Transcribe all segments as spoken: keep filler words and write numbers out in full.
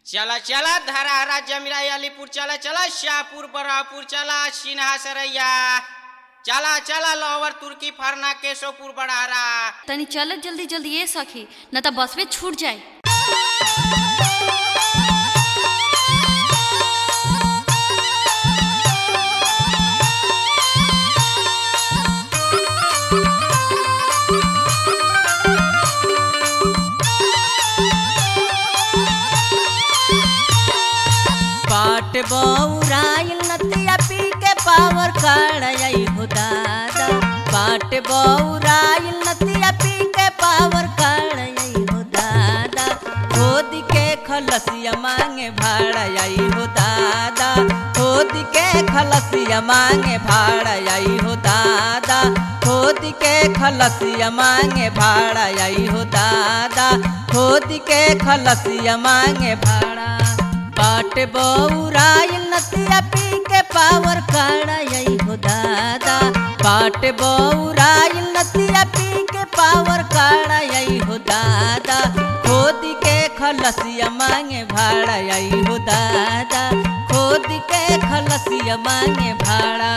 चला चला धराहरा जमीरा अलीपुर चला चला शाहपुर बरहपुर चला सिन्हा सरैया चला चला लोवर तुर्की फरना केशोपुर बड़ारा तनी चल जल्दी जल्दी ये सखी न तो बस में छूट जाए। बाट बौराइल नतिया पी के पावर काढ़ई हो दादा। बाट बौराइल नतिया पी के पावर काढ़ई हो दादा। खोद के खलसिया मांगे भाड़ई हो दादा। खोद के खलसिया मांगे भाड़ई हो दादा। खोद के खलसिया मांगे भाड़ई हो दादा। खोद के खलसिया मांगे भाड़ा। बाट बौराइल नतिया पी के पावर काढ़ई हो दादा। बाट बौराइल नतिया पी के पावर काढ़ई हो दादा। खोद के खलसिया मांगे भाड़ई हो दादा। खोद के खलसिया मांगे भाड़ा।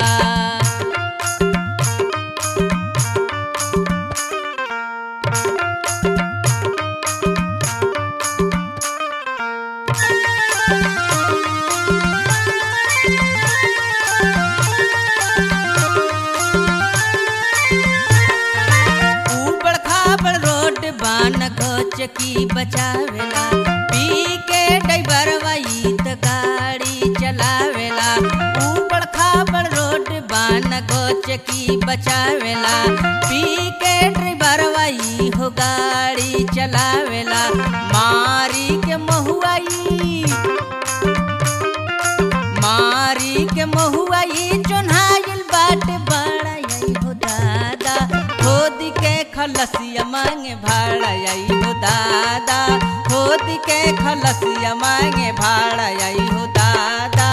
की बचावेला पी के ड्राइवर वही त गाड़ी चलावेला। ऊपर खाबड़ रोड बान गोच की बचावेला पी के ड्राइवर वही हो गाड़ी चलावेला। मारी के महुआई मारी के महुआई चोन्हाइल बाट बड़ाई हो दादा। खोद के खलसिया मांगे भाड़ई हो दादा। खोद के खलसिया मांगे भाड़ई हो दादा।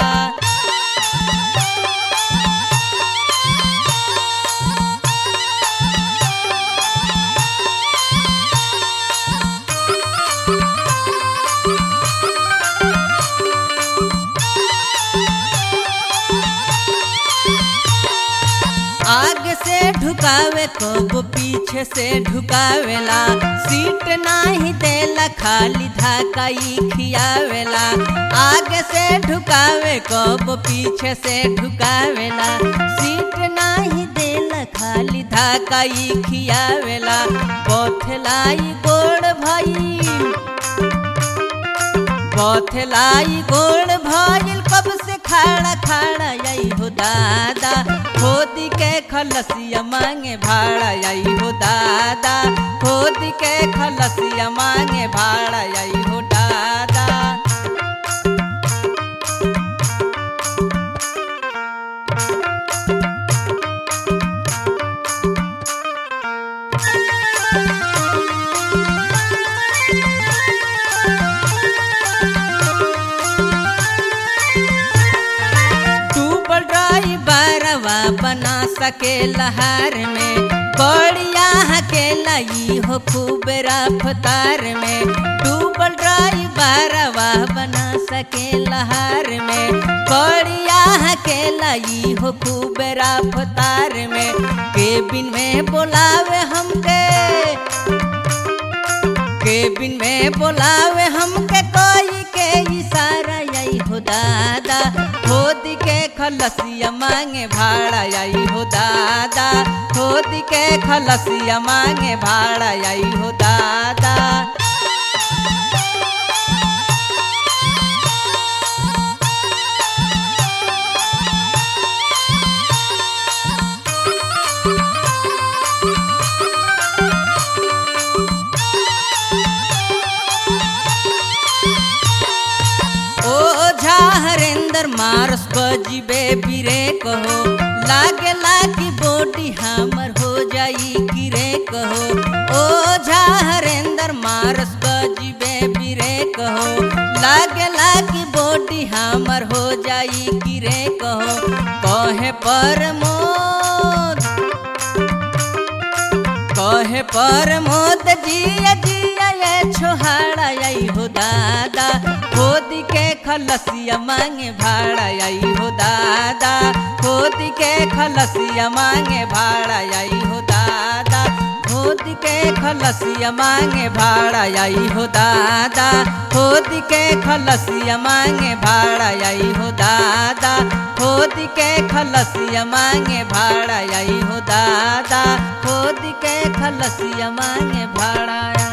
आगे से ढुकावे कब पीछे से ढुकावेला। सीट नाही देला खाली धाकाई खियावेला। आगे से ढुकावे कब पीछे से ढुकावेला। सीट नाही देला खाली धाकाई खियावेला। बथलाई गोड़ भई बथलाई गोड़ भइल कब से खाड़ा खाड़ा आई हो दादा। खोद के खलसिया मांगे भाड़ई हो दादा। खोद के खलसिया मांगे भाड़ई हो दादा। बना सके लहार में बढ़िया हकेला ई हो खूब रफ्तार में। डूबल ड्राइवरवा बना सके लहार में बढ़िया हकेला ई हो खूब रफ्तार में। केबिन में बोलावे हमके केबिन में बोलावे हमके कोई के इशारा आई हो दादा। खोद के खलसिया मांगे भाड़ई हो दादा। खोद के खलसिया मांगे भाड़ई हो दादा। हरेंद्र मारस बजीबे बिरे कहो लागे लागी बॉडी हमर हो जाई गिरे कहो। ओझा हरेंद्र मारस बजीबे बिरे कहो लागे लागी बॉडी हमर हो जाई गिरे कहो। कहे प्रमोद कहे प्रमोद जिया जिया ये छोहाड़ा आई हो दादा। खोद खलसिया मांगे भाड़ा आई हो दादा खोद के खलसिया मांगे भाड़ा आई हो दादा खोद के खलसिया मांगे भाड़ा आई हो दादा खोद के खलसिया मांगे भाड़ा आई हो दादा खोद के खलसिया मांगे भाड़ा आई हो दादा खोद के खलसिया मांगे भाड़ा